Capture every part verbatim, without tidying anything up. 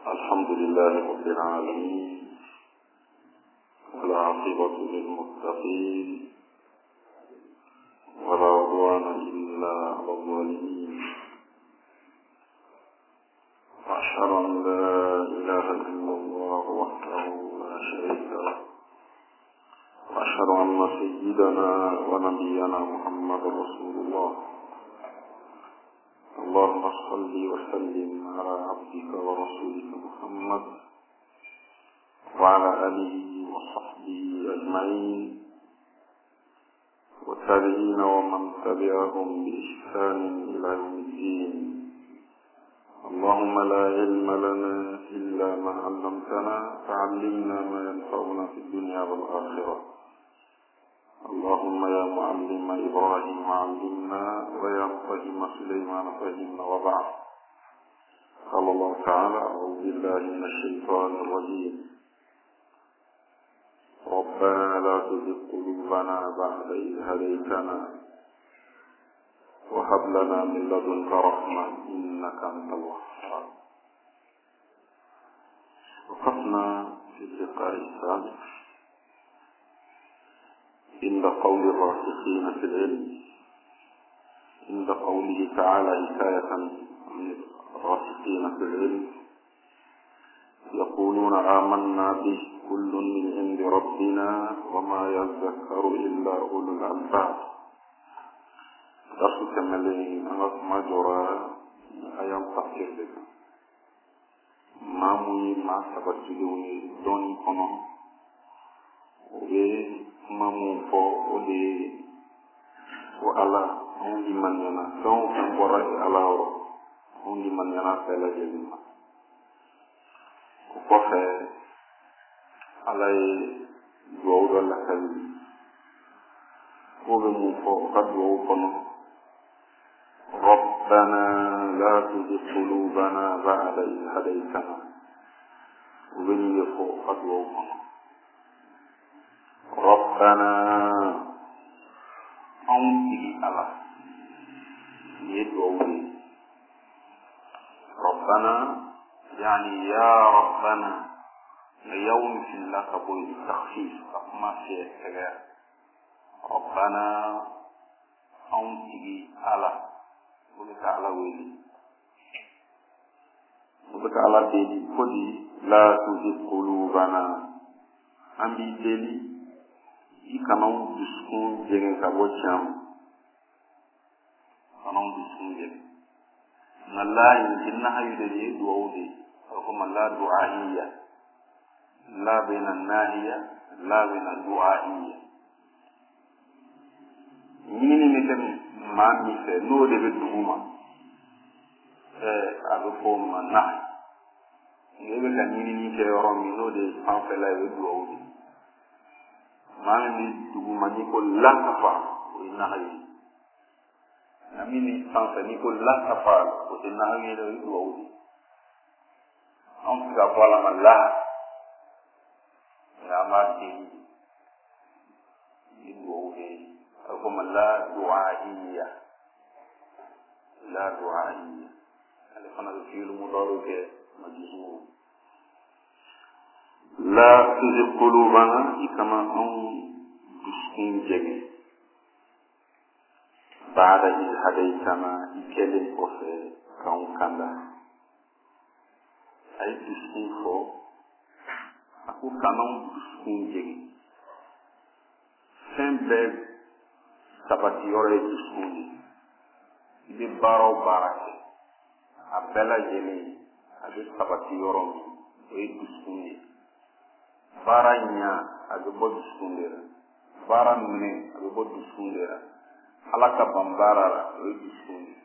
الحمد لله رب العالمين، والعاقبة للمتقين، ولا عدوان إلا على الظالمين. وأشهد أن لا إله إلا الله وحده لا شريك له، وأشهد أن سيدنا ونبينا محمد رسول الله. اللهم صل وسلم على عبدك ورسولك محمد وعلى آله وصحبه أجمعين، والتابعين ومن تبعهم بإحسان إلى يوم الدين. اللهم لا علم لنا إلا ما علمتنا، فعلمنا ما ينفعنا في الدنيا والآخرة. اللهم يا معلم إبراهيم علمنا، ويا مفهم سليمان فهمنا. وبعد، قال الله تعالى: أعوذ بالله من الشيطان الرجيم. ربنا لا تزغ قلوبنا بعد إذ هديتنا، وهب لنا من لدنك رحمة إنك أنت الوهاب. وقفنا في اللقاء السابق عند قول الراسخين في العلم، عند قوله تعالى حكاية عن الراسخين في العلم: يقولون آمنا به كل من عند ربنا وما يذكر إلا أولو الألباب. درس كمالين ما جرى أيام تفسير لك ما موي ما سبت جدوني دوني كنو وبي ما موفو ودي وعلى أولي من ينا سوف نبرأ على أولي من ينا فلا جلما وكفى على دوود لكن وبي موفو قد وكنو: ربنا لا تزغ قلوبنا بعد إذ هديتنا. وبني فوق قد وكنو ربنا أنتي الله يدعوني. ربنا يعني يا ربنا، يوم في الله قبول التخفيف ما في كذا. ربنا أنتي الله وبك على ويلي وبك على ديدي كودي لا تزغ قلوبنا أمي ديلي يكانو دسكون جيغن كابو جام كانو دسكون جيغن نلا يمكننا هيدي دعودي وكما لا دعائية، لا بين الناهية لا بين الدعائية. ñini mi dem ma mi fe no de be duguma eh ado fo ma na ngebe ka ñini ni ke yoro mi no de fan fe la be duwo ma mi duguma ni ko la fa o ina hayi na mi ni fan fe ni ko la fa o ina hayi de duwo on ka wala ma la ya ma di ni duwo كما لا دعائية، لا دعائية يعني فانا في المضارع مجزوم. لا تزغ قلوبنا كما أن دسكين جميع بعد إذ هديتنا إكلم كفر كون كندا أي دسكين فو أكو كانون دسكين جميع سنبل sabati yɔrɔ ye dusukun de. I bɛ baara o baara kɛ, a bɛɛ lajɛlen a bɛ sabati yɔrɔ min, o ye dusukun de. Baara ɲa a bɛ bɔ dusukun de la, baara minɛ a bɛ bɔ dusukun de la, Ala ka ban baara la o ye dusukun de.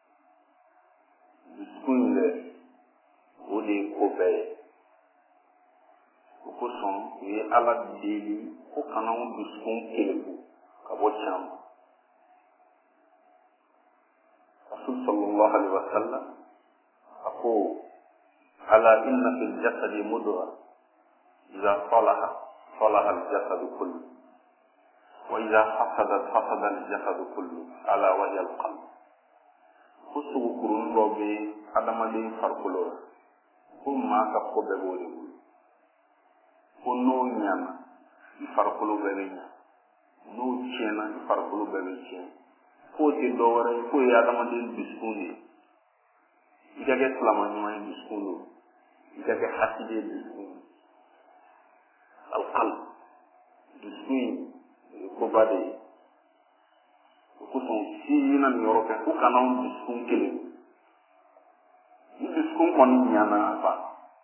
Dusukun in dɛ o de ye ko bɛɛ ye. O kosɔn u ye Ala deli ko kana anw dusukun keleku ka bɔ caman. صلى الله عليه وسلم أقول: ألا إن في الجسد مضغة إذا صلح صلح الجسد كله، وإذا فسدت فسد الجسد كله، ألا وهي القلب. خصو قرون ربي أدم دين فرقلو ko ma maa ka ko bɛɛ b'o de bolo ko n'o ɲana i farikolo bɛɛ bɛ ɲa n'o tiɲɛna i farikolo bɛɛ bɛ tiɲɛ k'o tɛ dɔ wɛrɛ ye k'o ye adamaden dusukun de ye i ka kɛ silama ɲuman ye dusukun don i ka kɛ hasidi ye dusukun alqalb dusukun ye koba de ye o kosɔn si na nin yɔrɔ kɛ ko kana dusukun kelen ni dusukun kɔni ɲana a ban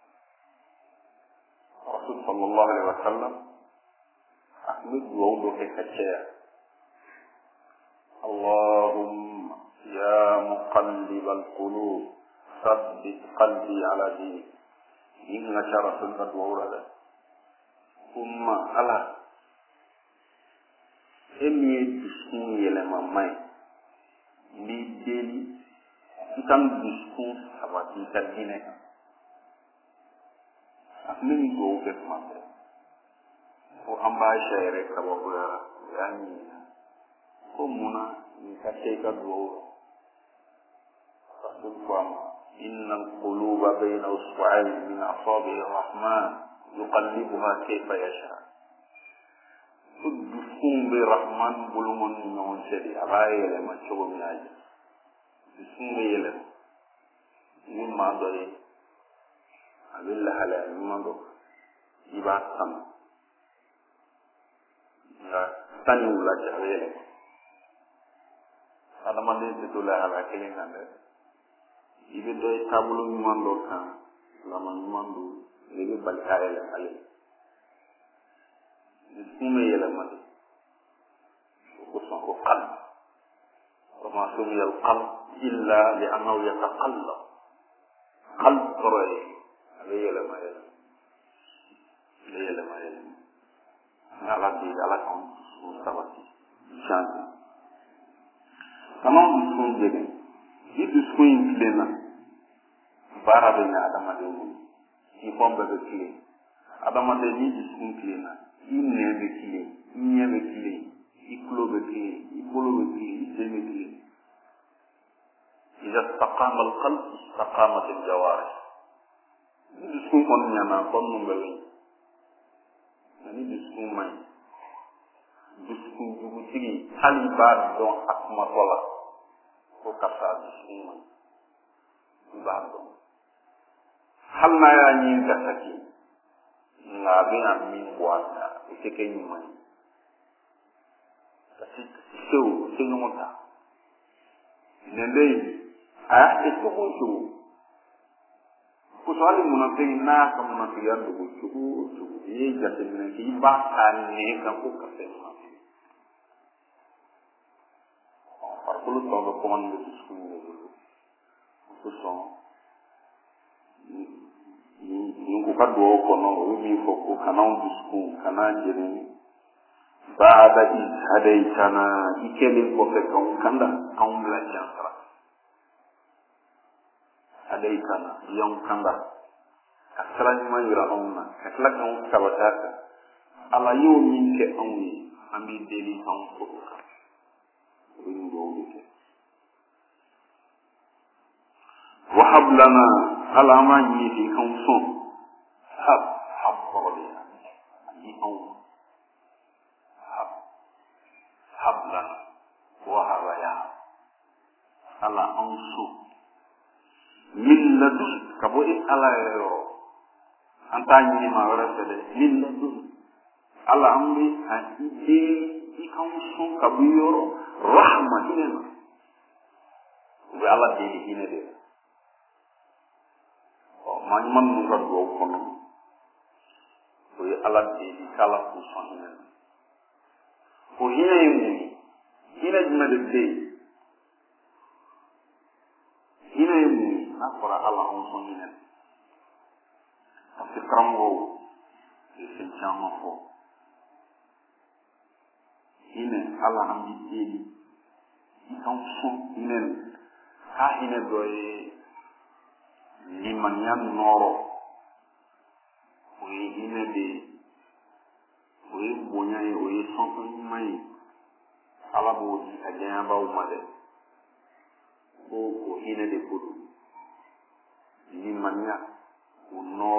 rasul sallallahu alaihi wa sallam a tun bɛ duwawu dɔ kɛ ka caya allahumma ya muqallib alqulub thabbit qalbi ala dinik ni nga ca rasul ka duwawu la dɛ umma ala e min ye dusukun yɛlɛma ma ye n b'i deli i ka n dusukun sabati i ka diinɛ kan a tun bɛ nin duwawu kɛ tuma bɛɛ ko an b'a Aisha yɛrɛ kabakuyara o y'a ɲininka ko munna nin ka kɛ i ka duwawu la rasul ko a ma inna alquluba bayna usbu'ayn min asabi'i arrahman yuqallibuha kayfa yasha ko dusukun bɛ rahman bolongon ni ɲɔgɔn cɛ de a b'a yɛlɛma cogo min a ye dusukun bɛ yɛlɛma ni maa dɔ ye a bɛ lahalaya ɲuman dɔ i b'a kanu nka sanni wula cɛ a bɛ yɛlɛma adamaden tɛ to lahalaya kelen kan dɛ i bɛ dɔ ye taabolo ɲuman dɔ kan lama ɲuman don i bɛ bali k'a yɛlɛmale dusukun bɛ yɛlɛma de o kosɔn ko qalb wa ma sumiya alqalb illa li annahu yataqallab qalb kɔrɔ ye a bɛ yɛlɛma yɛlɛma a bɛ yɛlɛma yɛlɛma ni ala deli ala k'an dusukun sabati change kan'anw dusukun jɛgɛ ni dusukun in tilenna baara bɛ ɲɛ adamaden bolo i fɛn bɛɛ bɛ tilen adamaden ni dusukun tilenna i nɛn bɛ tilen i ɲɛ bɛ tilen i tulo bɛ tilen i bolo bɛ tilen i sen bɛ tilen إذا استقام القلب استقامت الجوارح ni dusukun kɔni ɲana tɔ ninnu bɛɛ bɛ ɲɛ nka ni dusukun man ɲi dusukun jugutigi hali i b'a dɔn a kumatɔ la ko karisa a dusukun man ɲi i b'a dɔn hali n'a y'a ɲini ka saki nka a bɛna min bɔ a da o tɛ kɛ ɲuman ye kasi sew o tɛ ɲɔgɔn ta nin bɛ yen a y'a kɛ cogo o cogo kosɔn hali munafiki n'a ka munafikiya dogo cogo o cogo i ye jateminɛ kɛ i b'a k'a nɛn kan ko ka fɛn munafiki farikolo tɔw bɛ kɔmani bɛ dusukun de bolo o kosɔn nin ko ka duwawu kɔnɔ o bɛ min fɔ ko kan'anw dusukun kana jeni baada iz hadaytana i kɛlen kɔfɛ k'anw kanda k'anw bila jansara hadaytana i y'anw kanda ka sira ɲuman yira anw na ka tila k'anw sabati a kan ala y'o min kɛ anw ye an b'i deli k'anw to o kan o bɛ nin duwawu de kɛ wahab lana ala an b'a ɲini fɛ i k'anw sɔn hab hab kɔrɔ de ye a di anw ma hab hab lana wahaba ya ala anw sɔn min ladun ka bɔ e ala yɛrɛ yɔrɔ an t'a ɲini maa wɛrɛ fɛ dɛ min ladun ala an bɛ a i deli i k'anw sɔn ka bɔ i yɔrɔ rahma hinɛ na u bɛ ala deli hinɛ de la ɔ maa ɲuman ninnu ka duwawu kɔnɔ o ye ala deli k'ala k'u sɔn hinɛ na o hinɛ ye mun ye hinɛ jumɛn de bɛ yen hinɛ ye mun ye n'a fɔra ala anw sɔn hinɛ na parce que karamɔgɔw ye fɛn caman fɔ hinɛ ala an b'i deli i k'anw sɔn hinɛ na k'a hinɛ dɔ ye limaniya nɔrɔ o ye hinɛ de ye o ye bonya ye o ye sɔnsɔn ɲuman ye ala b'o di a diyanyabaw ma dɛ ko o hinɛ de ko don limaniya o nɔrɔ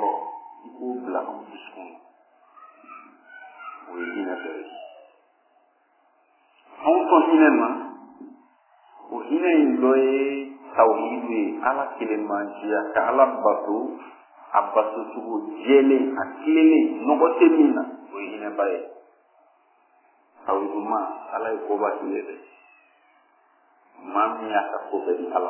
sɔn hinɛ ma o hinɛ in dɔ ye tawhidu ye ala kelenmanciya ka ala bato a bato cogo jɛlen a tilelen nɔgɔ tɛ min na o ye hinɛba ye tawhidu ma ala ye koba tile dɛ maa min y'a ka ko bɛɛ di ala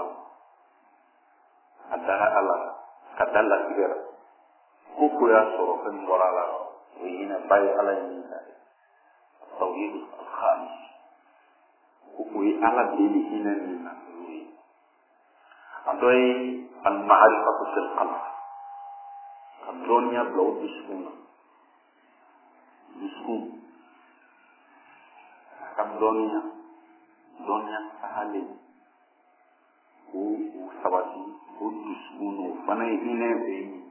a dara ala ka da latigɛ la ko ko y'a sɔrɔ fɛn bɔra a la o ye hinɛba ye ala ye min ta ye tawhidu alhamis ko o ye ala deli hinɛ min na o ye a dɔ ye almaarifatu fil qalb ka dɔnniya bila o dusukun na dusukun a ka dɔnniya dɔnniya tagalen o o sabati o dusukun o fana ye hinɛ o ye min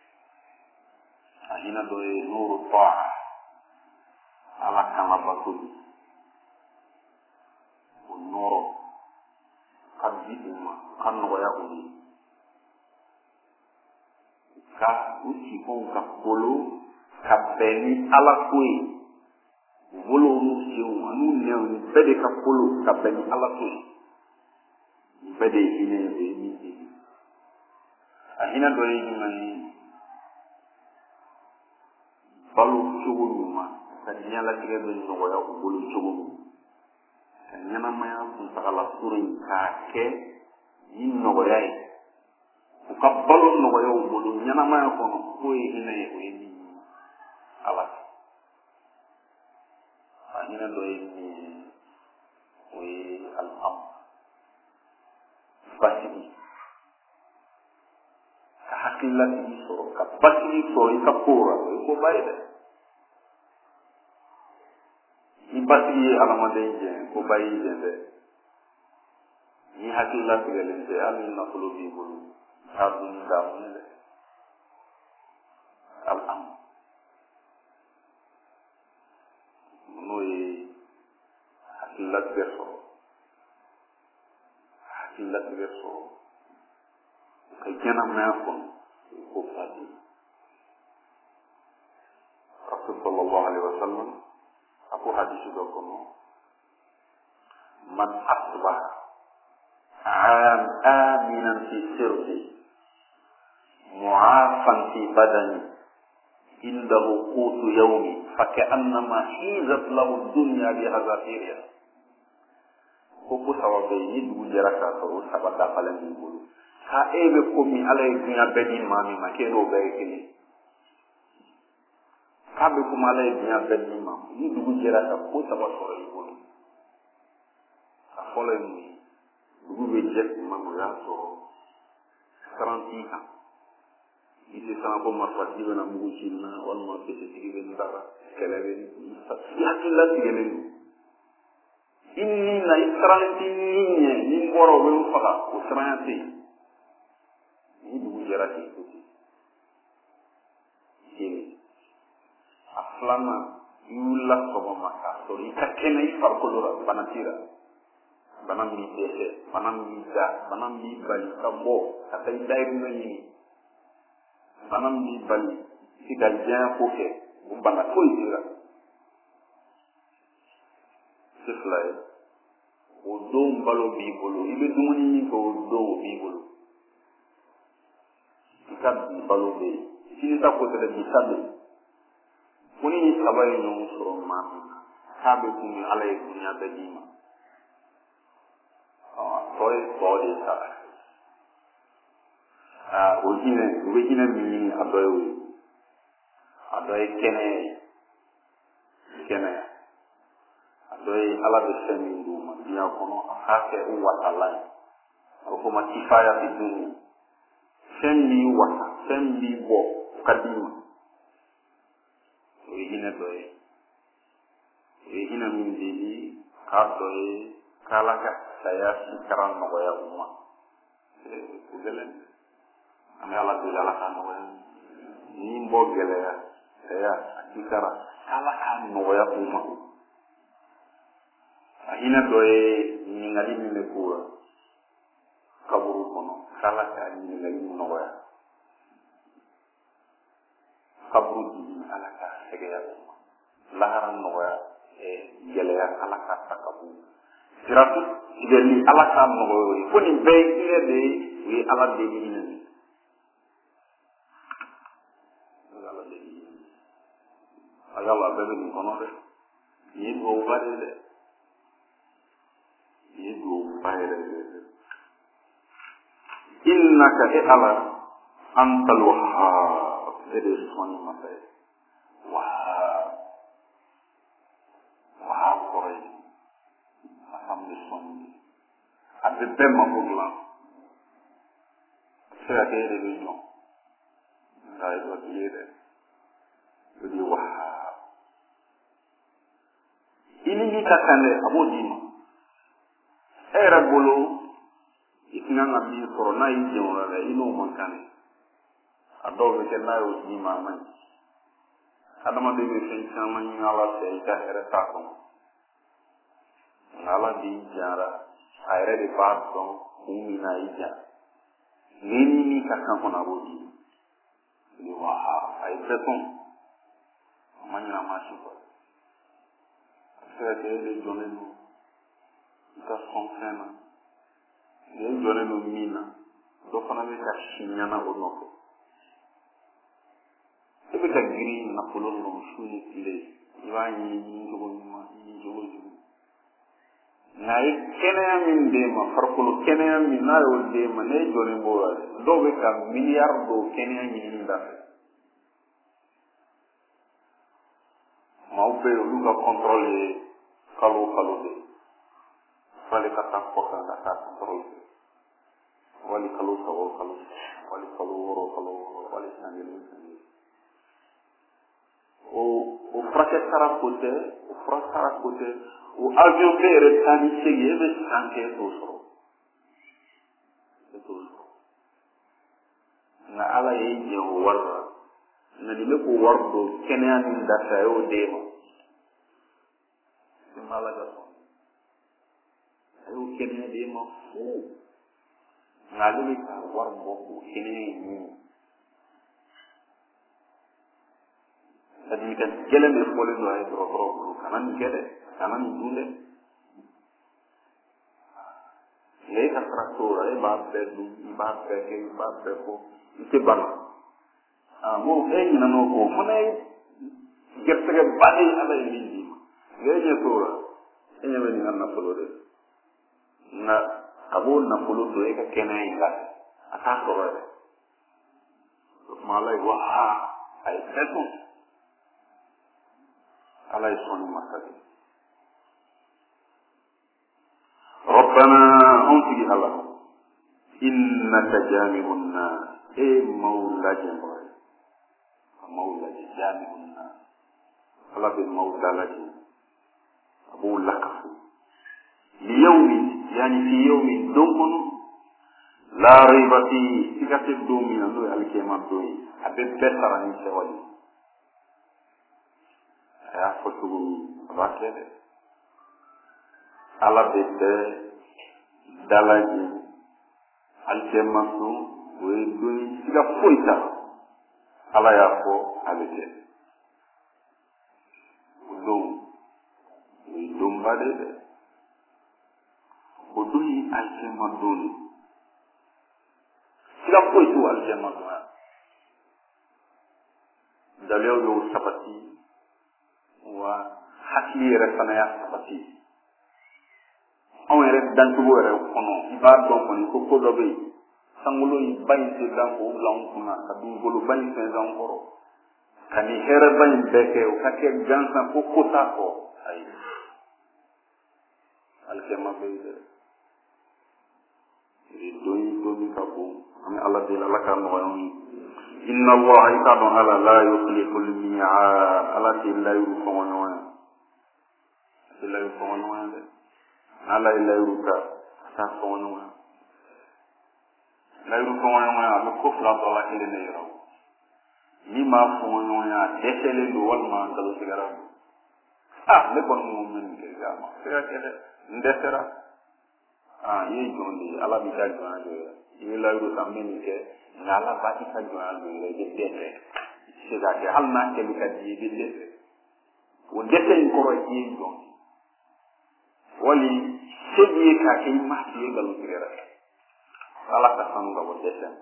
a hinɛ dɔ ye nuru taa ala kan ka bato o nɔrɔ ka di u ma ka nɔgɔya u ye ka u sifanw ka bolo ka bɛn ni ala ko ye u bolo n'u senw an'u nɛnw ni bɛɛ de ka bolo ka bɛn ni ala ko ye nin bɛɛ de ye hinɛ ye o ye min ye a hinɛ dɔ ye jumɛn ye balo cogo ɲuman ka diɲɛlatigɛ bɛ nɔgɔya u bolo cogo min ka ɲɛnamaya kuntagala suru in k'a kɛ ni nɔgɔya ye u ka balo nɔgɔya u bolo ɲɛnamaya kɔnɔ k'o ye hinɛ ye o ye min ye ala a hinɛ dɔ ye min ye o ye alhamdu basigi ka hakililatigi sɔrɔ ka basigi sɔrɔ i ka ko la o ye koba ye dɛ ni basigi ye adamaden jɛn koba y'i jɛn dɛ ni hakililatigɛlen tɛ hali ni nafolo b'i bolo k'a dun damu ye dɛ alhamdu n'o ye hakililatigɛ sɔrɔ hakililatigɛ sɔrɔ ka ɲɛnamaya kɔnɔ o ye ko fila de ye rasul sallallahu alaihi wa sallam a ko hadisi dɔ kɔnɔ man asbaha aminan fi sirri mu'afan fi badani indahu qutu yawmi faka'annama hizat lahu dunya bi hazafiriha ko ko sababu ni dugu jɛra k'a sɔrɔ o saba dafalen b'i bolo ka e bɛ ko min ala ye dunya bɛɛ di maa min ma k'e n'o bɛɛ ye kelen k'a bɛ komi ala ye dunya bɛɛ di ma ni dugu jɛra ka ko saba sɔrɔ i bolo a fɔlɔ ye mun ye dugu bɛ jɛ tuma min o y'a sɔrɔ siran t'i kan i tɛ san ko marifatigi bɛna mugu ci na walima pesitigi bɛ n dara kɛlɛ bɛ i hakililatigɛlen don i ni na i siran t'i ni ɲɛ ni n bɔra o bɛ n faga o siranya tɛ yen ni dugu jɛra k'i to ten kelen a filanan i wulila sɔgɔma k'a sɔrɔ i ka kɛnɛ i farikolo la bana t'i la bana min b'i dɛsɛ bana min b'i da bana min b'i bali ka bɔ ka taa i dayirimɛ ɲini bana min b'i bali i ka diɲɛ ko kɛ o bana foyi t'i la se fila ye o don balo b'i bolo i bɛ dumuni min kɛ o don o b'i bolo i ka bi balo bɛ yen sini ta ko tɛ bi ta bɛ yen ko ni saba ye ɲɔgɔn sɔrɔ maa min na k'a bɛ kun ala ye dunuya bɛɛ d'i ma tɔ ye tɔ de ye sa aa o hinɛ o bɛ hinɛ min ɲini a dɔ ye o ye a dɔ ye kɛnɛya ye kɛnɛya a dɔ ye ala bɛ fɛn min d'u ma diɲɛ kɔnɔ a k'a kɛ u wasala ye a bɛ fɔ o ma kifaya fi dunya fɛn b'i wasa fɛn b'i bɔ o ka d'i ma o ye hinɛ dɔ ye o ye hinɛ min deli k'a dɔ ye k'ala ka saya sikara nɔgɔya u ma o gɛlɛn an bɛ ala deli ala ka nɔgɔya ni n bɔ gɛlɛya saya a sikara k'ala ka nɔgɔya u ma a hinɛ dɔ ye ɲininkali min bɛ k'o la kaburu kɔnɔ k'ala ka ɲininkali nɔgɔya kaburu dimi ala ka sɛgɛya u ma lahara nɔgɔya gɛlɛya ala ka ta ka bɔ siratu tigɛli ala k'a nɔgɔya o ye fo nin bɛɛ ye hinɛ de ye o ye ala deli hinɛ de ye o ye ala deli hinɛ a yala a bɛɛ bɛ nin kɔnɔ dɛ nin ye duwawuba de ye dɛ nin ye duwawuba yɛrɛ de ye dɛ innaka e ala antal wahhab e de ye sɔnni masa ye wahhab wahhab kɔrɔ ye masa min bɛ sɔnni a bɛ bɛɛ mako dilan a bɛ se ka kɛ e de bɛ jɔn nka e dɔ t'i ye dɛ o de ye wahhab i ni min ka kan dɛ a b'o d'i ma e yɛrɛ bolo i kan ka min sɔrɔ n'a y'i jɛn o la dɛ i n'o man kan dɛ a dɔw bɛ kɛ n'a y'o d'i ma a man ɲi adamaden bɛ fɛn caman ɲini ala fɛ i ka hɛrɛ t'a kɔnɔ nka ala b'i jara a yɛrɛ de b'a dɔn kun min na i jan ni ni min ka kan kɔnɔ a b'o d'i ma i wa a ye bɛɛ sɔn a ma ɲin'a ma si kɔ a bɛ se ka kɛ e de jɔnnen don i ka sɔn fɛn na ni e jɔnnen don min na dɔ fana bɛ ka si ɲana o nɔfɛ e bɛ ka girin nafolo nɔn su ni tile i b'a ɲini ɲini cogo ɲuman ɲini cogo jugu nka ye kɛnɛya min d'e ma farikolo kɛnɛya min n'a y'o d'e ma n'e jɔnnen b'o la dɛ dɔw bɛ ka miliyari dɔw kɛnɛya ɲinini daminɛ maaw bɛ yen olu ka kɔntrɔli ye kalo o kalo de f'ale ka taa kɔ kan ka taa kɔntrɔli kɛ wali kalo saba o kalo wali kalo wɔɔrɔ o kalo wɔɔrɔ wali san kelen san kelen o o furakɛ sara ko tɛ o fura sara ko tɛ o avion bɛɛ yɛrɛ tan ni seegin e bɛ san kɛ e t'o sɔrɔ e t'o sɔrɔ nka ala y'e jɛ o wari la nka nin bɛ k'o wari don kɛnɛya min da fɛ a y'o d'e ma e ma ala ka sɔn a y'o kɛnɛya d'e ma fu nka ale bɛ ka wari bɔ k'o kɛnɛya in ɲini ladilikan gɛlɛn de fɔlen don a ye dɔgɔtɔrɔ bolo kana nin kɛ dɛ kana nin dun dɛ nka e ka sara t'o la e b'a bɛɛ dun i b'a bɛɛ kɛ i b'a bɛɛ fɔ i tɛ bana ah n ko e ɲinɛna o kɔ o fana ye gɛrɛsɛgɛba de ye ala ye min d'i ma nka e ɲɛ t'o la e ɲɛ bɛ nin ka nafolo de nka a b'o nafolo don e ka kɛnɛya in la a t'a sɔrɔ yɛrɛ o tuma ala ye ko aa a ye bɛɛ dun ala ye sɔnni masa de ربنا أنتي الله إنك جامع الناس إيه مولى جمع مولى جامع الناس الله بالمولى لك أبو لكف ليوم يعني في يوم دون لا ريب فيه تكتب دوم من الله الكيما دوي أبي بسر عن سوالي يا فتو أباكي ala bɛ bɛɛ dalaji alikɛmaso o ye don siga foyi ta ala y'a fɔ a bɛ kɛ o don o ye donba de ye dɛ o don ye alikɛma don de siga foyi t'o alikɛma don ya daliyaw y'o sabati wa hakili yɛrɛ fana y'a sabati anw yɛrɛ dancogo yɛrɛ kɔnɔ i b'a dɔn kɔni ko ko dɔ bɛ yen sankolo in ba in tɛ dan k'o bila anw kunna ka dugukolo ba in fɛn an kɔrɔ ka nin hɛrɛba in bɛɛ kɛ o ka kɛ gansan ko ko t'a kɔ ayi alikɛma bɛ yen dɛ nin don in don min ka bon an bɛ ala deli ala ka nɔgɔya anw ye inna allah i k'a dɔn ala la yukhlifu al-mi'ad ala tɛ layiru fɔngɔ ɲɔgɔn ye a tɛ layiru fɔngɔ ɲɔgɔn ye dɛ n'ala ye layiru ta a t'a fɔngɔ ɲɔgɔn ye layiru fɔngɔ ɲɔgɔn ye a bɛ ko fila sɔrɔ ala kelen de yɔrɔ min b'a fɔngɔ ɲɔgɔn ye a dɛsɛlen don walima nkalontigɛra don ah ne kɔni ko n bɛ nin kɛ nka a ma se ka kɛ dɛ n dɛsɛra ah i ye jɔn de ye ala b'i ka jɔnya don yɛrɛ i bɛ layiru ta n bɛ nin kɛ nka ala b'a i ka jɔnya don yɛrɛ i bɛ dɛsɛ i tɛ se k'a kɛ hali n'a kɛli ka di i bɛ dɛsɛ o dɛsɛ in kɔrɔ i ye jɔn wali sebi ka ke mati ye galu tigera ala ka sanu ga bo desen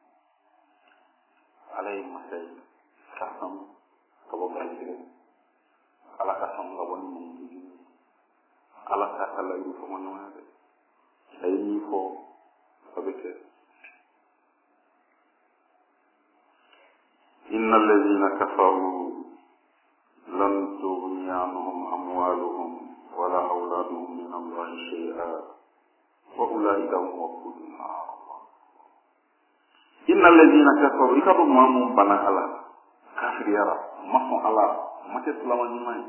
alay masay ka sanu ga bo galu tigera ala ka sanu ga bo ni ala ka kala yu fo mo no ay ni fo avec inna alladhina kafaru lan tughni anhum amwaluhum wala auladuhum min allahi shay'a wa ulaika hum waqudun nar inna alladhina kafaru ikatu mamu bana ala kafir yara mahu ala mate selama ni mai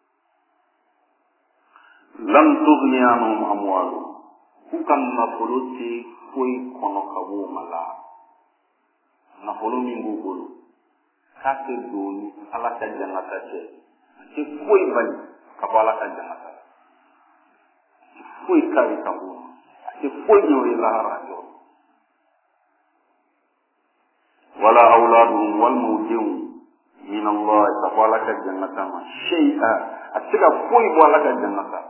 lan tughni anhum amwaluhum bukan nafuluti koi kono kabu mala nafulu minggu bulu kake doni ala ka jannata ce ci koi bani kabala ka jannata koi kari kabu ci koi nyori la rajo wala auladuhum wal mawdin min Allah kabala ka jannata ma shay'a atiga koi wala ka jannata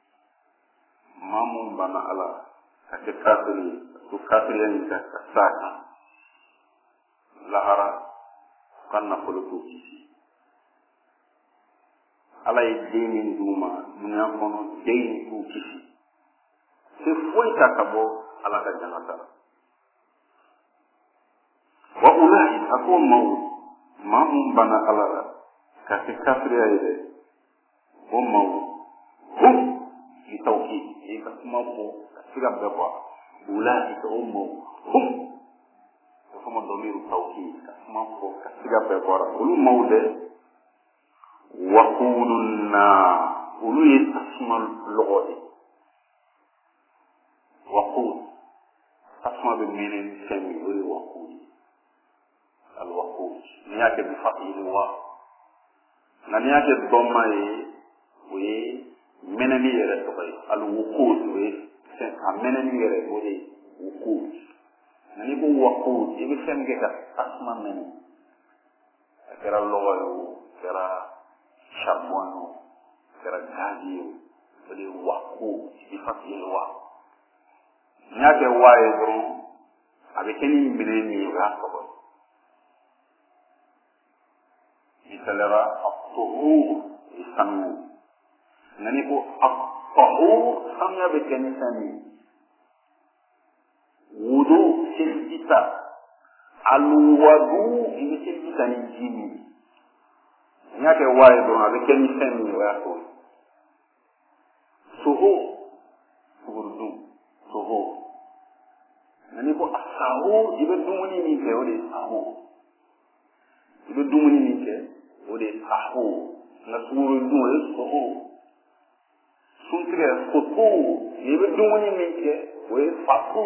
mamu bana ala ake kafiri su kafiri yani ka saka lahara kanna kulutu ala yi deni duma dunya kono deni ku kisi se foi ta kabo ala ka janata wa ulai ako mau mamu bana ala ka ke kafiri ayde o mau hum bitawkid ika mamu siga beba ulai to ummu hum kuma domiru tawkid mamu siga beba ulu maude waqulun na ulu yasmal lugodi waqul asma bi minin sami ulu waqul al waqul niyake bi fa'il wa niyake doma yi wi menani yere to bay al wuqud we sen a menani yere wori wuqud nani ko wuqud ibe sen ge ka asma men kera logo kera shabono kera gaji wori wuqud bi fatil wa nyake waye do abe keni menani ga ko bo misalera at-tuhur isanu nani ko at-tahur samya be kenisani wudu silita al-wudu ini silita ni jini nyake waye do abe kenisani wa ko suhu urdu suhu nani ko asahu ibe dumuni ni ke ode sahu ibe dumuni ni ke ode sahu na suru dumuni suhu suntre foto yebe dumuni minke we faku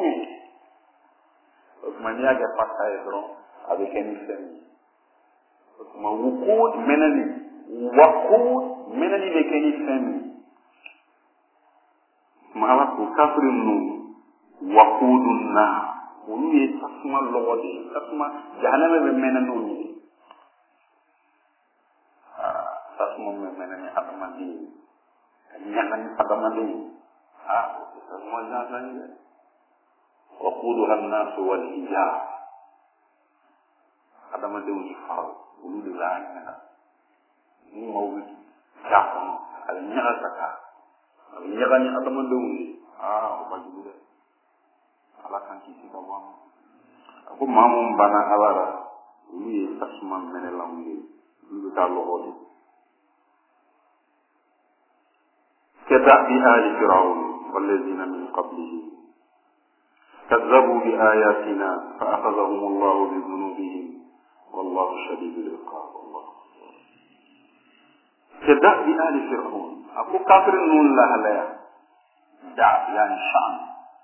mania ga fata edro avec une scène ma wukud menani waqud menani de keni scène mala ko kafrin nu waqudun na ulu ye tasma logode tasma jahannama be menanu ni ah tasma me menani atamandi ñakan agamande ah mo ñakan wa quduha an-nas wal hijar agamande wu fa ulu de la ñaka ni mawbi jaxon ala ñaka saka ala ñakan agamande wu ah o bajibu de ala kan ci ci bawam ko mamum bana awara ulu ye tasma menelam ni ulu ta loxo كدأب آل فرعون والذين من قبله كذبوا بآياتنا فأخذهم الله بذنوبهم والله شديد العقاب الله كدأب آل فرعون أبو كافر نون لها لا دعب يعني شأن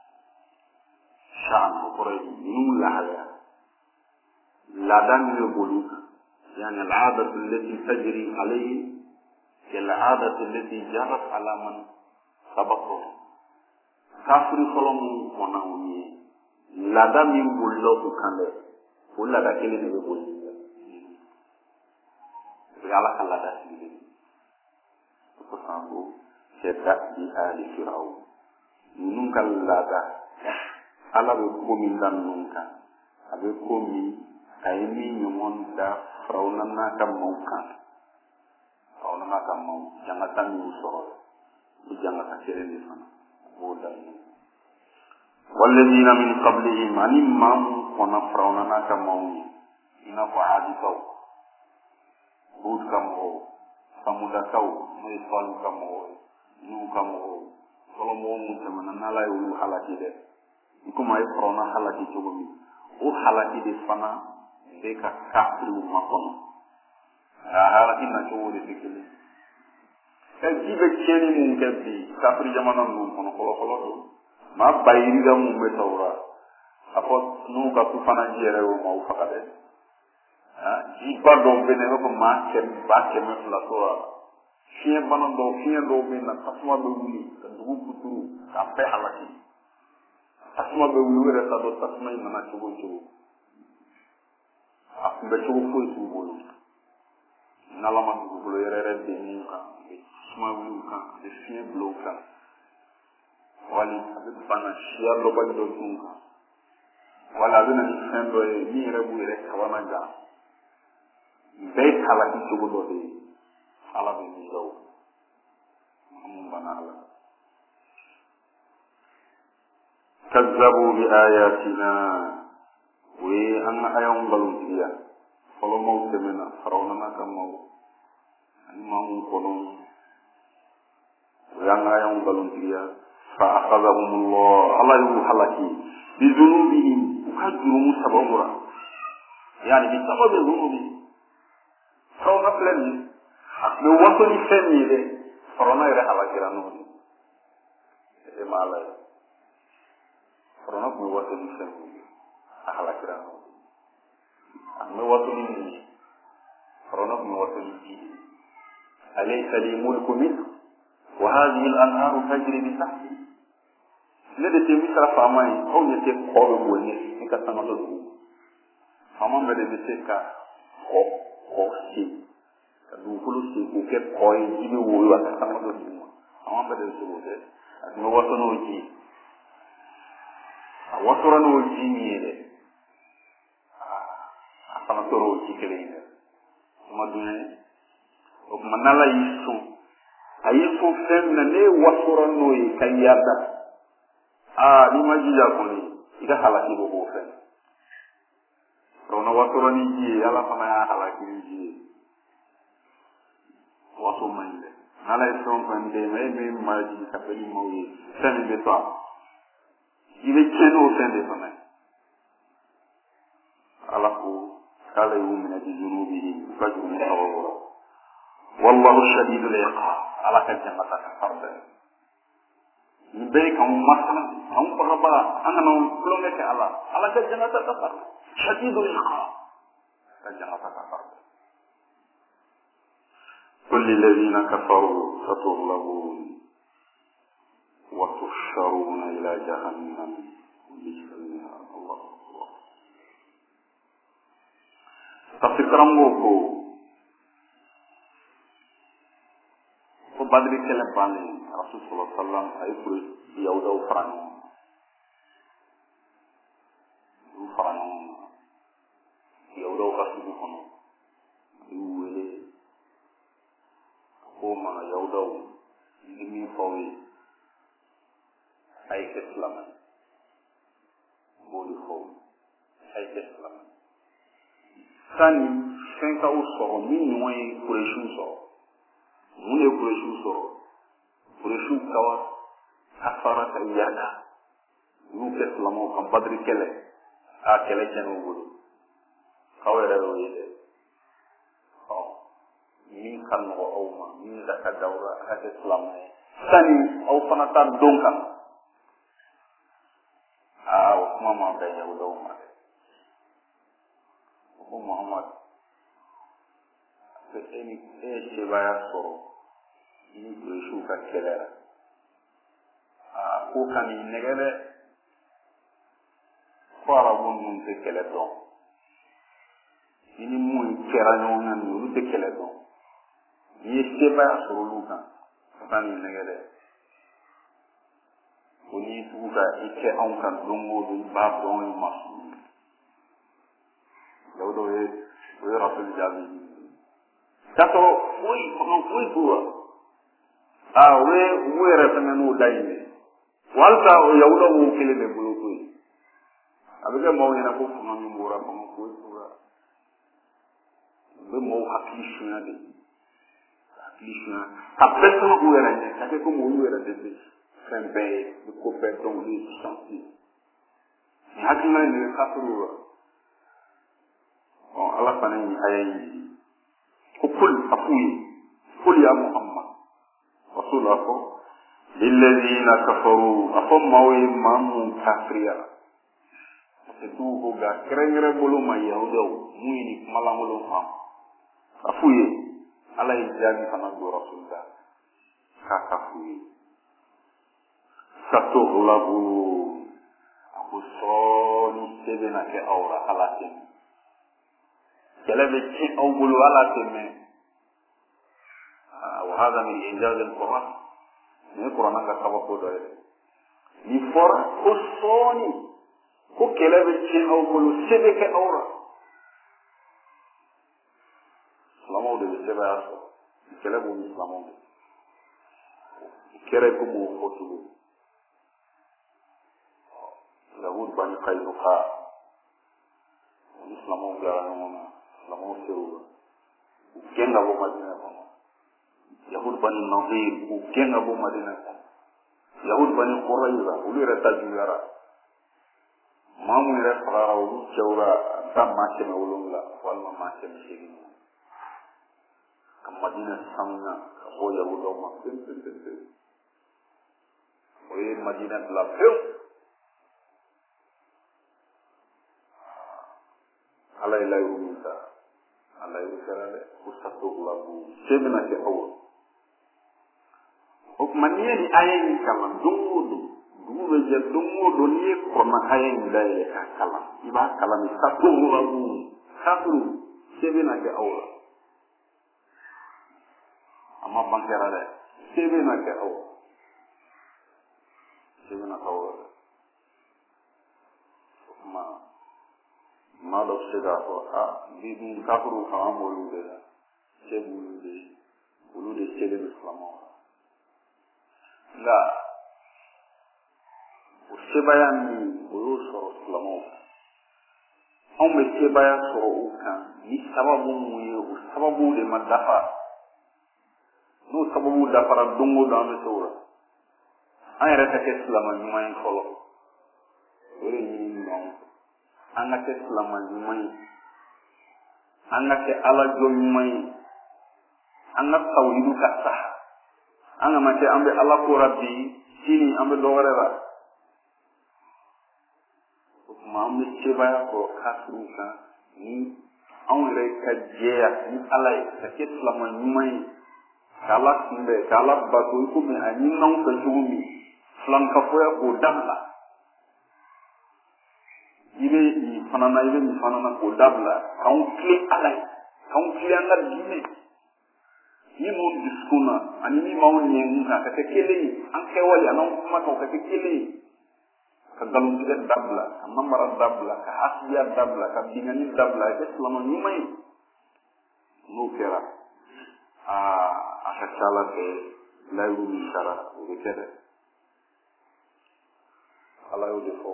شأن قريب نون لها لا لا دام يقولون يعني العادة التي تجري عليه كالعادة التي جرت على من سبقه كافر فلم وناوني لدى من بلوك كان ولا دا كلي نبي بول يالا كان لدى سيدي فسانبو كدأ بآل فرعون ninnu ka laada ala bɛ ko min da ninnu kan a bɛ ko min a ye min ɲɔgɔn da firawuna n'a ka maaw kan firawuna n'a ka maaw jangata min y'u sɔrɔ o jangata kelen de fana o b'o da ninnu walladina min qablihim ani maa min kɔnna firawuna n'a ka maaw ye i n'a fɔ adikaw hud ka mɔgɔw samudakaw n'o ye sɔliw ka mɔgɔw ye nuhu ka mɔgɔw fɔlɔ mɔgɔw minnu tɛmɛna n'ala ye olu halaki dɛ i komi a ye firawuna halaki cogo min o halaki de fana bɛ ka kafiriw makɔnɔ nka halaki nacogo de tɛ kelen ɛ ji bɛ tiɲɛni min kɛ bi kafiri jamana ninnu kɔnɔ fɔlɔfɔlɔ don maa bayirika mun bɛ tawura a fɔ n'u ka tufana ji yɛrɛ y'o maaw faga dɛ jiba dɔw bɛ na i b'a fɔ maa kɛmɛ ba kɛmɛ fila tora fiɲɛ bana dɔw fiɲɛ dɔw bɛ na tasuma bɛ wuli ka dugu kuturu k'a bɛɛ halaki tasuma bɛ wuli u yɛrɛ t'a dɔn tasuma in nana cogo o cogo a kunbɛ cogo foyi t'u bolo n'ala ma dugukolo yɛrɛ yɛrɛ bɛn min kan a bɛ tasuma wuli u kan a bɛ fiɲɛ bila u kan wali a bɛ bana siya dɔbali dɔ dun kan wala a bɛ na ni fɛn dɔ ye min yɛrɛ b'u yɛrɛ kabana gan bɛɛ ye halaki cogo dɔ de ye ala bɛ min dɔw mun bana ala kazzabu bi ayatina o ye an ka ayanw nkalontigiya fɔlɔ maaw tɛmɛna firawuna n'a ka maaw ani maa mun kɔnɔ o y'an ka ayanw nkalontigiya fa akhadhahumullah ala y'u halaki bi dhunubihim u ka jurumu sababu la yani bi sababi dhunubihim firawuna filɛ nin ye a tun bɛ waso ni fɛn min ye dɛ firawuna yɛrɛ halakira n'o de ye e ma ala ye firawuna tun bɛ waso ni fɛn min ye a halakira n'o de ye a tun bɛ waso ni mun ye firawuna tun bɛ waso ni ji ye alaysa li mulku misr wa hadhihi al-anharu tajri min tahti ne de tɛ misra faama ye aw ɲɛ tɛ kɔ bɛ boli ne ne ka sanga dɔ dugu faama bɛɛ de bɛ se ka kɔ kɔ se ka dugukolo se k'o kɛ kɔ ye ji bɛ woyo a ka sanga dɔ dugu ma faama bɛɛ de bɛ se k'o kɛ a tun bɛ waso n'o ji a wasora n'o ji min ye dɛ a fana tora o ji kelen in dɛ o ma dun ye o tuma n'ala y'i sɔn a y'i sɔn fɛn min na ne wasora n'o ye ka yaada aa n'i ma jija kɔni i ka halaki bɛ k'o fɛ firawuna wasora ni ji ye ala fana y'a halaki ni ji ye waso man ɲi dɛ n'ala ye fɛn o fɛn d'e ma e min ma jigi ka fɛn ni maaw ye fɛn min bɛ to a i bɛ tiɲɛ n'o fɛn de fana ye ala ko k'ale y'u minɛ bi junubihim u ka jurumu sababu la wallahu shadidul iqab ala ka jangata ka fara dɛ nin bɛɛ ye k'anw masala k'anw bagabaga an kana tulonkɛ kɛ ala ala ka jangata ka fara shadidul iqab ka jangata ka fara قل للذين كفروا ستغلبون وتحشرون إلى جهنم بئس المهاد الله أكبر tafsir karamɔgɔ ko ko badiri kɛlɛ bannen rasul sallallahu alaihi wasallam a ye kure yahudaw fara ɲɔgɔn kan u fara ɲɔgɔn kan yahudaw ka sugu kɔnɔ a y'u wele ko ma yahudaw ni min fɔw ye a ye kɛ silamɛ n b'o de fɔ a ye kɛ silamɛ sani fɛn k'aw sɔrɔ min ɲɔgɔn ye kuresiw sɔrɔ mun ye kuresiw sɔrɔ kuresiw kawa kafara ka yaada u y'u kɛ silamɛw kan badiri kɛlɛ a kɛlɛ tiɲɛna u bolo k'aw yɛrɛ y'o ye dɛ ɔ min ka nɔgɔ aw ma min da ka d'aw la a ka kɛ silamɛ ye sani aw fana ta don kan aa o kuma ma bɛn yahudaw ma dɛ ko Muhammad e ni e ye sebaya sɔrɔ i ni kuresiw ka kɛlɛ la aa ko ka n'i nɛgɛ dɛ ko arabu ninnu tɛ kɛlɛ dɔn i ni mun kɛra ɲɔgɔn na nin olu tɛ kɛlɛ dɔn n'i ye sebaya sɔrɔ olu kan ko ka n'i nɛgɛ dɛ ko ni tuga ike an kan dongo do ba don masu do e we rasul jabi tato oi ko oi tuwa a we we rasana no dai walta o yawdo mo kele be bulu ko abiga mo yana ko ko mi mura ko ko tuwa be mo hakishuna de hakishuna tapetto ko era ne take ko mo era de sembe ko pe don li santi hakina ni khafuru o ala panen ayi ko kul afuyi kul ya muhammad rasulullah lilladheena kafaru afam mawi mamu kafriya itu ko ga krengre bolu ma yawdo muyni malangolo ha afuye ala ijabi kana do rasulullah ka afuye sato lagu aku soni sebena ke aura halatin kelebe ci aw bulu halatin me wa hada min injaz al-quran ni quran ka kaba ko do ni for ko soni ko kelebe ci aw bulu sebe ke aura lamo de sebe aso kelebe ni lamo de kere ko mo fotu Yahud bani Qaynuqa Islamu garamona Islamu sewa ukenga bo Madina kono Yahud bani Nadir ukenga bo Madina kono Yahud bani Qurayza ulira tajuyara mamu ira farara ulu chawra ta mache me ulunga walma mache me shigi kam Madina samna ko Yahud o ma tin tin tin oye Madina la feu ala ilay umuta ala yukarale usatu lagu sebena ke awu ok maniye ni ayen kala dungudu dungudu je dungudu ni ko ma ayen dai ka kala iba kala ni satu lagu satu sebena ke awu amma bankerale sebena ke awu sebena ke awu ma ma do sega ko a bi bi kafuru ka amolu de sebulu de bulu de sebe islamo la o sebayan ni bulu so islamo on me sebaya so o kan ni sababu mu ye o sababu de madafa no sababu da para dongo da me sura ay rata ke islamo ni may xolo wala ni non angate selama nyumai angate ala jo nyumai angat tauhidu kasa anga mate ambe ala ko rabbi sini ambe dogorera ma ambe chebaya ko kasruka ni awre ka jeya ni ala ka ke selama nyumai kala kumbe kala batu ko me ani non ka jumi flanka foya ko damla ibe ni fanana ibe ni fanana ko dabla kaun kle alai kaun kle anga dine ni mo diskuna ani ni maun ni nka ka tekele an ke wali anan kuma ka tekele ka galum de dabla amma mara dabla ka asbiya dabla ka bingani dabla ke selama ni mai no kera a akachala ke layu ni sara o kere ala yo defo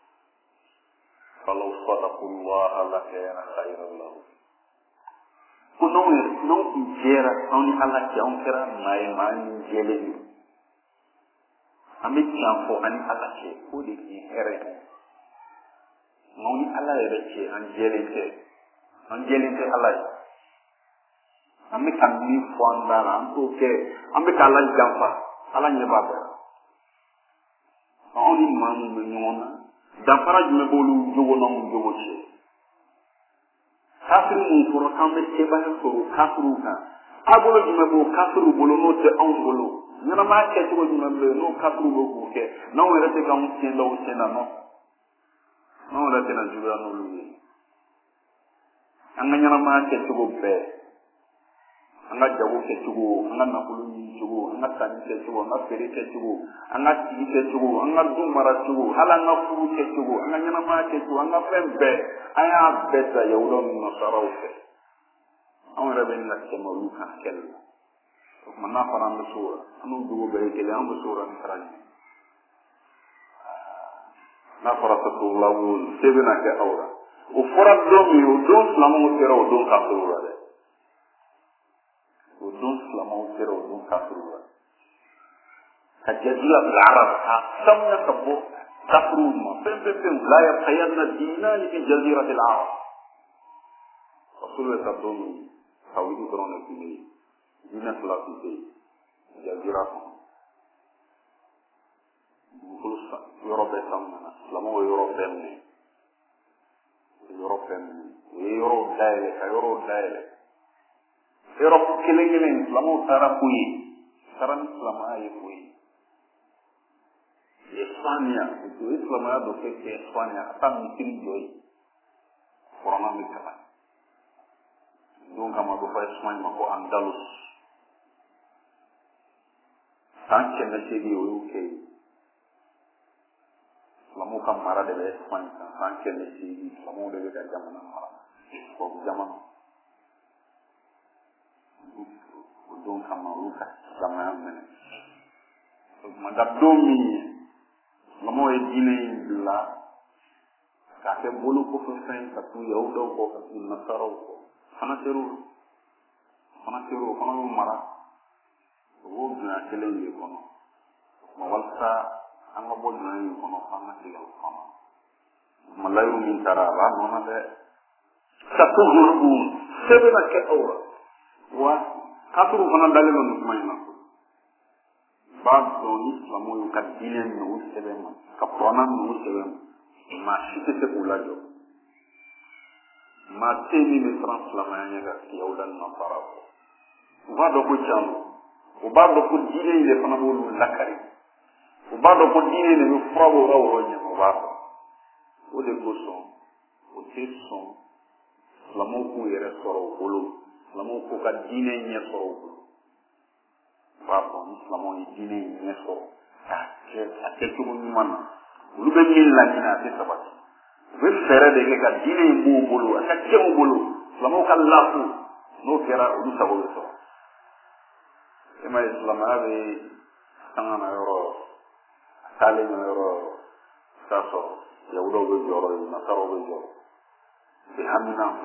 kalau sadaqullah la kana khairan lahu kuno no injera on ala ki on kera mai man jele ni amit champo ani ala ke ko de ki here no ni ala re ke an jele ke an jele ke ala amit kan ni fonda ran to ke amit ala jampa ala ni baba on ni mamu me nyona da faraj me bolu jogo non jogo ci kafir mu foro kambe ke ba ko kafiru ka agolo di me bo kafiru bolo no te on bolo nyana ma ke to di me no kafiru go ko ke no wala te ka un sen do sen na no no wala te na jura no lu anga nyana ma ke to go be anga jago ke chugo anga nakulu ni chugo anga tani ke chugo anga fere ke chugo anga tigi ke chugo anga dumara chugo hala anga furu ke chugo anga nyana ma ke chugo anga fembe aya beta yawlo no sarawfe amara ben la ke mawu kan kel manna faran do sura anu dugo be ke la ambu sura ni tarani na faratu lawul sebena ke awra o forat do mi o don slamu tero o don kafura de o don slamu tero o don kafura ka jazira bil arab ha samna kabo kafru ma pem pem pem la yaqayna dinan fi jazira al arab rasulullah sallallahu alaihi wasallam hawidi drone kini dinan salatu de jazira bulusa Europe samna slamu Europe ne Europe Europe daile ka Europe daile Europe kelengelen lamu tarapuyi saran selama ay puyi Espanya itu Islam ada ke Espanya akan mungkin joy corona mikala dong kama do fa Espanya mako Andalus sanche na sedi o U K lamu kam mara de Espanya sanche na sedi lamu de ga jamana mara ko jamana dong kama luka jamana men manda domi lamu e dine la ka ke bolu ko fa sen ka tu yaw do ko ka nasaro ko xana teru xana teru xana mara wo na kele ni ko no ma walta anga bo na ni ko no xana kele ko no malayu min taraba no na de sa tu gurbu sebe na ke awra wa katuru xana dalé no may na ko ba do islam yo ka dine no sebe ma ka prona no sebe ma shite se kulajo ma temi ni translamanya ga yawdan na farako wa do ko chamo o ba do ko dine ile fana bolu lakari o ba do ko dine ne mi frabo rawo nya o ba o de ko so o te so lamo ku yere soro bolu lamo ko ka dine nya soro bolu ba ko lamo ni dine nya soro ta ke ta ke ko mi man lu be min la ni na te sabati be fere de ke ka dine mu bolu aka ke mu bolu lamo ka lafu no kera o du sabo so ema islam ave tangana yoro tale no yoro saso yawdo be joro na saro be joro be hamina ko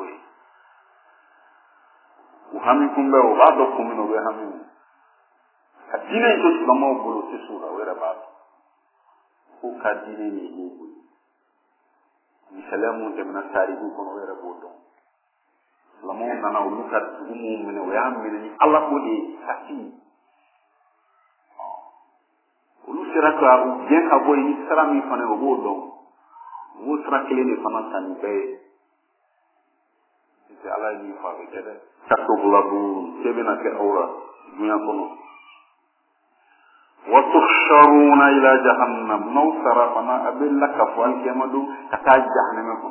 u hami kumbe o wado kumino be hamina kadine to islamo bolo te sura wera ba ko kadine ni ni ni salamu de na taribu ko wera bodo islamo nana o lukat umu mene o yam mene ni allah ko di sati olu sera ka u bien ka boy ni sara mi fane o bodo wo sara kele ni fana tan be c'est ala ni fa be kede takko bulabu sebena ke awra dunya kono wa tuhsharuna ila jahannam naw sarafana abilla kafal kemadu kata jahannam ko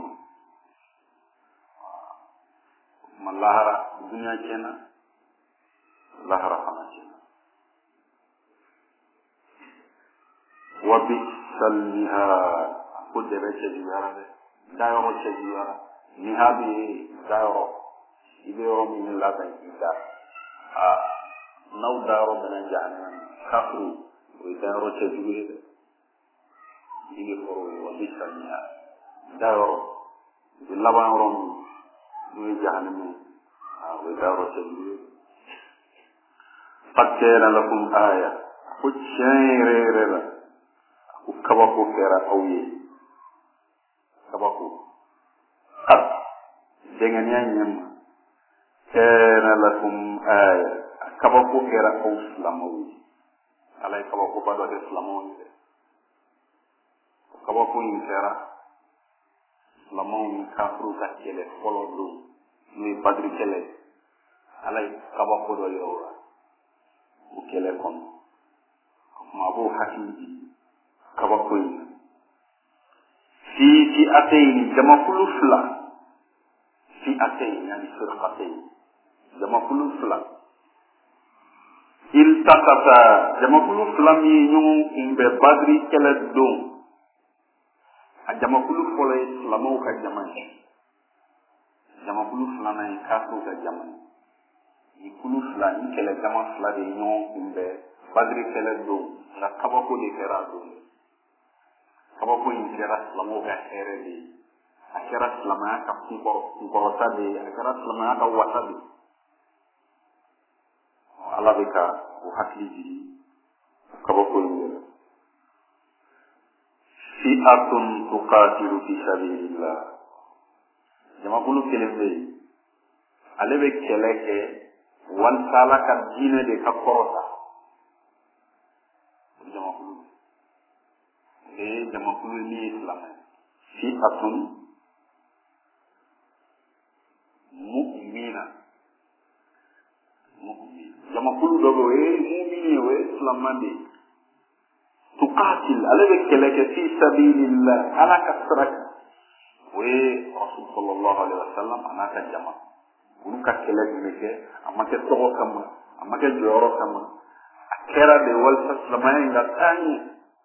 malahara dunya kena lahara fana kena wa bisal mihad ko debe ce jiyara de dayo ce jiyara mihabi dayo ibero min la tan ida a naw daro benen jahannam kafru o dayo ce jiyara ini ko wa bisal mihad dayo billaban rom ni jahannam a o dayo ce jiyara fakkera lakum aya ko chenrere kabako kera awye kabako at dengan yang nyama kana lakum ay kabako kera aw islamawi alay kabako bado islamawi kabako in kera islamawi kafru ka kele folodo ni badri kele alay kabako do yora o kele kon mabo hakiki kabakoy fi fi atayni jama kulufla fi atayni yani firqatayn jama kulufla iltakata jamakulu fila min ye ɲɔgɔn kunbɛn badiri kɛlɛ don a jamakulu fɔlɔ ye silamɛw ka jama ye jamakulu filanan ye kafiriw ka jama ye ni kulu fila ni kɛlɛ jama fila de ye ɲɔgɔn kunbɛn badiri kɛlɛ don nka kabako de kɛra a don kabako in kɛra silamɛw ka hɛrɛ de ye a kɛra silamɛya ka kunkɔrɔta de ye a kɛra silamɛya ka wasa de ye ala bɛ ka o hakili jigi kabako in yɛrɛ fi'atun tuqatilu fi sabilillah jamakulu kelen bɛ yen ale bɛ kɛlɛ kɛ walasa ala ka diinɛ de ka kɔrɔta jamakulu o ye jamakulu min ye silamɛ fi'atun mu'mina jamakulu dɔ bɛ o ye mu'min ye o ye silamɛ de ye tuqatil ale bɛ kɛlɛ kɛ fi sabilillah ala ka sira kan o ye rasul sallallahu alaihi wasallam a n'a ka jama olu ka kɛlɛ min bɛ kɛ a ma kɛ tɔgɔ kama a ma kɛ jɔyɔrɔ kama a kɛra de walasa silamɛya in ka taa ɲɛ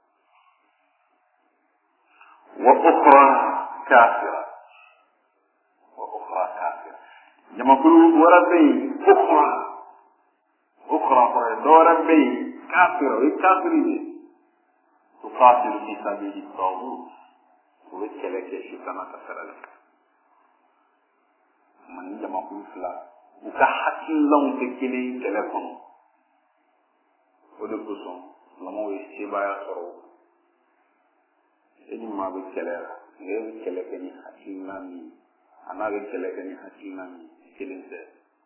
wa ukhra kafira wa ukhra kafira jamakulu wɛrɛ bɛ yen ukhra ukhra kɔrɔ ye dɔ wɛrɛ bɛ yen kafira o ye kafiri de tuqatilu fi sabili taghut o ye kɛlɛ kɛ sitana ka sira la mani jamakulu fila u ka hakililaw tɛ kelen ye kɛlɛ kɔnɔ o de kosɔn silamɛw ye sebaaya sɔrɔ e ni maa bɛ kɛlɛ la nka e bɛ kɛlɛ kɛ ni hakilina min ye a n'a bɛ kɛlɛ kɛ ni hakilina min ye kelen tɛ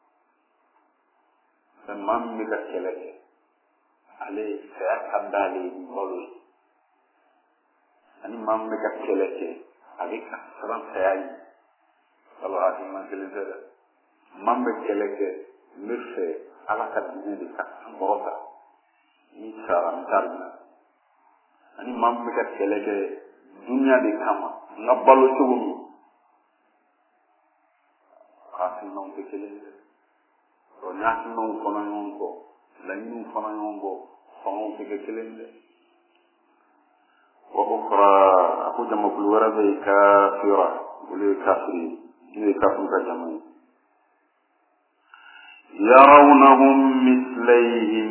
fɛn maa min bɛ ka kɛlɛ kɛ ale saya ka d'ale ye ni balo ye ani maa min bɛ ka kɛlɛ kɛ a bɛ ka siran saya ye wala hakilina kelen tɛ dɛ maa min bɛ kɛlɛ kɛ n bɛ fɛ ala ka diinɛ de ka kɔrɔta ni sara n t'a la ani maa min bɛ ka kɛlɛ kɛ dunuya de kama n ka balo cogo min hakilinaw tɛ kelen ye dɛ ni hakilinaw fana ɲɔgɔn kɔ laɲiniw fana ɲɔgɔn kɔ fangaw tɛ kɛ kelen ye dɛ wa ukhra a ko jamakulu wɛrɛ bɛ yen kafira olu ye kafiri ye n'o ye kafiri ka jama ye yarawnahum mislayhim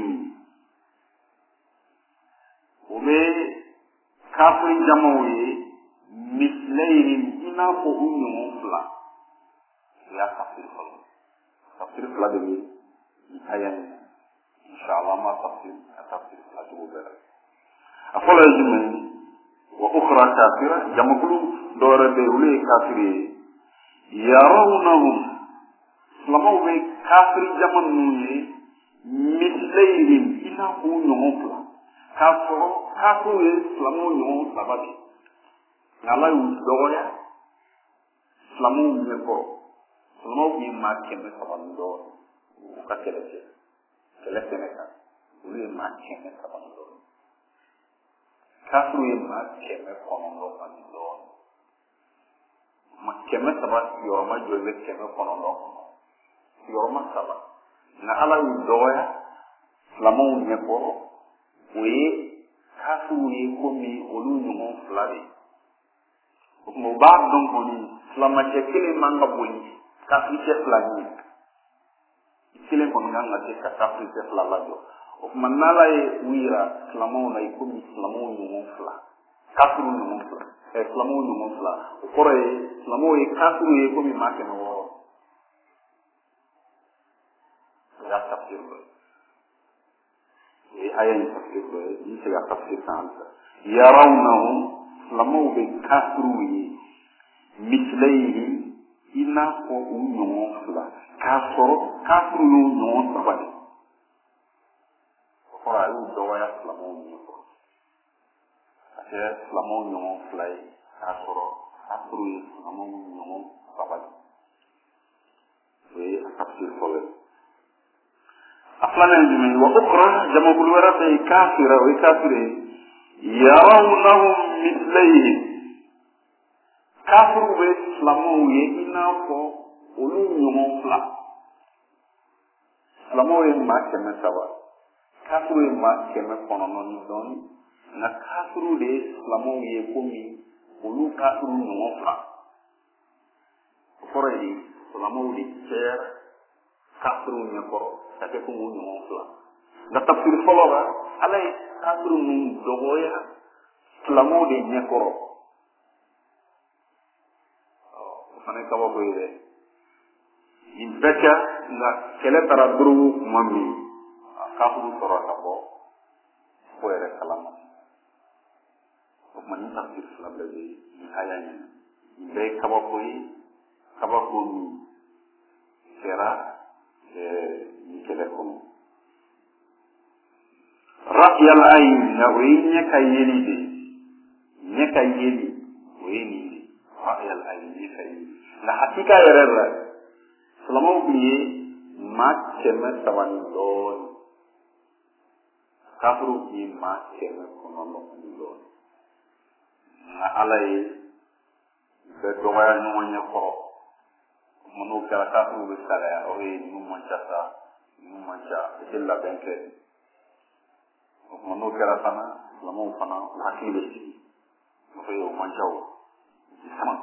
o bɛ kafiri jamaw ye mislayhim i n'a fɔ u ɲɔgɔn fila o y'a kafiri fɔlɔ kafiri fila de bɛ nin aya in na inshallah ma tafsir a tafsir fila cogo bɛɛ la a fɔlɔ ye jumɛn ye wa ukhra kafira jamakulu dɔ wɛrɛ bɛ yen olu ye kafiri ye yarawnahum silamɛw bɛ kafiri jama ninnu ye mislayhim i n'a fɔ u ɲɔgɔn fila k'a sɔrɔ kafiriw ye silamɛw ɲɔgɔn saba de nka ala y'u dɔgɔya silamɛw ɲɛkɔrɔ silamɛw tun ye maa kɛmɛ saba ni dɔɔnin u ka kɛlɛ kɛ kɛlɛ kɛnɛ kan olu ye maa kɛmɛ saba ni dɔɔnin kafiriw ye maa kɛmɛ kɔnɔntɔn ani dɔɔnin ma kɛmɛ saba sigiyɔrɔma joli bɛ kɛmɛ kɔnɔntɔn kɔnɔ sigiyɔrɔma saba nka ala y'u dɔgɔya silamɛw ɲɛkɔrɔ o ye kafiriw ye komi olu ɲɔgɔn fila de ye o tuma u b'a dɔn kɔni silamɛcɛ kelen man ka boli kafiricɛ fila ɲɛ kelen kɔni kan ka kɛ ka kafiricɛ fila lajɔ o tuma n'ala ye u yira silamɛw la komi silamɛw ɲɔgɔn fila kafiriw ɲɔgɔn fila ɛ silamɛw ɲɔgɔn fila o kɔrɔ ye silamɛw ye kafiriw ye komi maa kɛmɛ wɔɔrɔ o y'a tafsir dɔ ye o ye aya in tafsir dɔ ye n bɛ se ka tafsir kan halisa yarawnahum silamɛw bɛ kafiriw ye mislayhim i n'a fɔ u ɲɔgɔn fila k'a sɔrɔ kafiriw y'u ɲɔgɔn saba de o kɔrɔ a y'u dɔgɔya silamɛw ɲɛkɔrɔ a kɛra silamɛw ɲɔgɔn fila ye k'a sɔrɔ kafiriw ye silamɛw ɲɔgɔn saba de o ye a tafsir fɔlɔ ye a filanan ye jumɛn ye wa ukhra jamakulu wɛrɛ bɛ yen kafira o ye kafiri ye yarawnahum mislayhim kafiriw bɛ silamɛw ye i n'a fɔ olu ɲɔgɔn fila silamɛw ye maa kɛmɛ saba kafuru ye maa kɛmɛ kɔnɔntɔn ni dɔɔni nka kafuru de ye silamɛw ye komi olu kafuru ɲɔgɔn fila o kɔrɔ ye de silamɛw de cɛyara kafuru ɲɛkɔrɔ ka kɛ komi o ɲɔgɔn fila nka tafsiri fɔlɔ la ala ye kafuru ninnu dɔgɔya silamɛw de ɲɛkɔrɔ o fana ye kabako ye dɛ nin bɛɛ kɛ nka kɛlɛ taara dɔrɔgu kuma min kafuru sɔrɔ ka bɔ ko yɛrɛ kalama o tuma ni tafsiri fila bɛɛ bɛ nin haya ɲɛ nin bɛɛ ye kabako ye kabako min kɛra nin kɛlɛ kɔnɔ ra'yal ayn na o ye ɲɛ ka yeli de ɲɛ ka yeli o ye nin de ra'yal ayn ɲɛ ka yeli nka hakika yɛrɛ la silamɛw tun ye maa kɛmɛ saba ni dɔɔni kafuru tun ye maa kɛmɛ kɔnɔntɔn ni dɔɔni nka ala ye bɛɛ dɔgɔya ɲɔgɔn ɲɛ kɔrɔ kuma n'o kɛra kafuru bɛ salaya o ye ninnu man ca sa ninnu man ca o tɛ labɛn kɛ o kuma n'o kɛra fana silamɛw fana u hakili bɛ sigi o fɛ o man ca o ti sama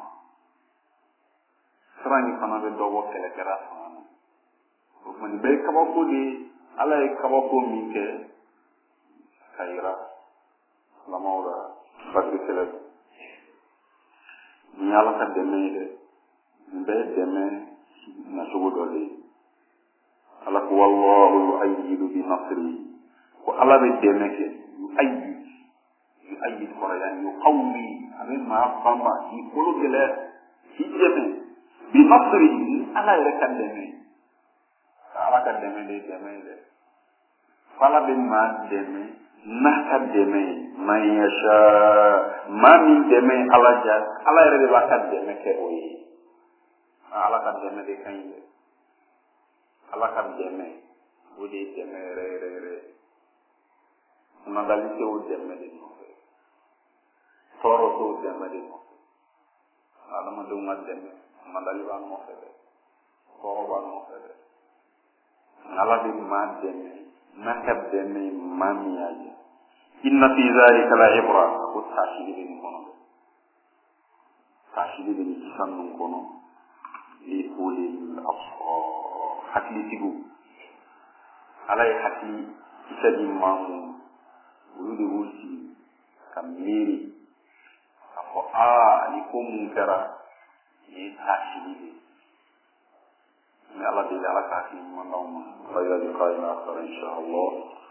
siran in fana bɛ dɔ bɔ kɛlɛkɛla fanga na o kuma nin bɛɛ ye kabako de ye ala ye kabako min kɛ ka yira silamɛw la badiri kɛlɛ nin ye ala ka dɛmɛ ye dɛ nin bɛɛ ye dɛmɛ nacogo dɔ de ye ala ko wallahu yu'ayyidu bi nasrihi ko ala bɛ dɛmɛ kɛ yu'ayyid yu'ayyid kɔrɔ yani yuqawwi a bɛ maa banba k'i kolo gɛlɛya k'i dɛmɛ bi nasrihi ala yɛrɛ ka dɛmɛ ala ka dɛmɛ de ye dɛmɛ ye dɛ ko ala bɛ maa dɛmɛ n'a ka dɛmɛ ye man yasha maa min dɛmɛ ala ja ala yɛrɛ de b'a ka dɛmɛ kɛ o ye ala ka dɛmɛ de ka ɲi dɛ ala ka dɛmɛ o de ye dɛmɛ yɛrɛ yɛrɛ yɛrɛ kunadali tɛ o dɛmɛ de nɔfɛ tɔɔrɔ tɛ o dɛmɛ de nɔfɛ adamadenw ka dɛmɛ kunadali b'a nɔfɛ dɛ tɔɔrɔ b'a nɔfɛ dɛ ala bɛ maa dɛmɛ n'a ka dɛmɛ maa min y'a ye inna fi zalika la ibra ko taasili bɛ nin kɔnɔ dɛ taasili bɛ nin kisa ninnu kɔnɔ li ulil absar hakilitigiw ala ye hakili kisɛ di maa mun olu de b'u sigi ka miiri k'a fɔ aa ni ko mun kɛra nin ye taasili de ye ni ala deli ala ka hakili ɲuman d'aw ma wa ila liqa'in akhar insha Allah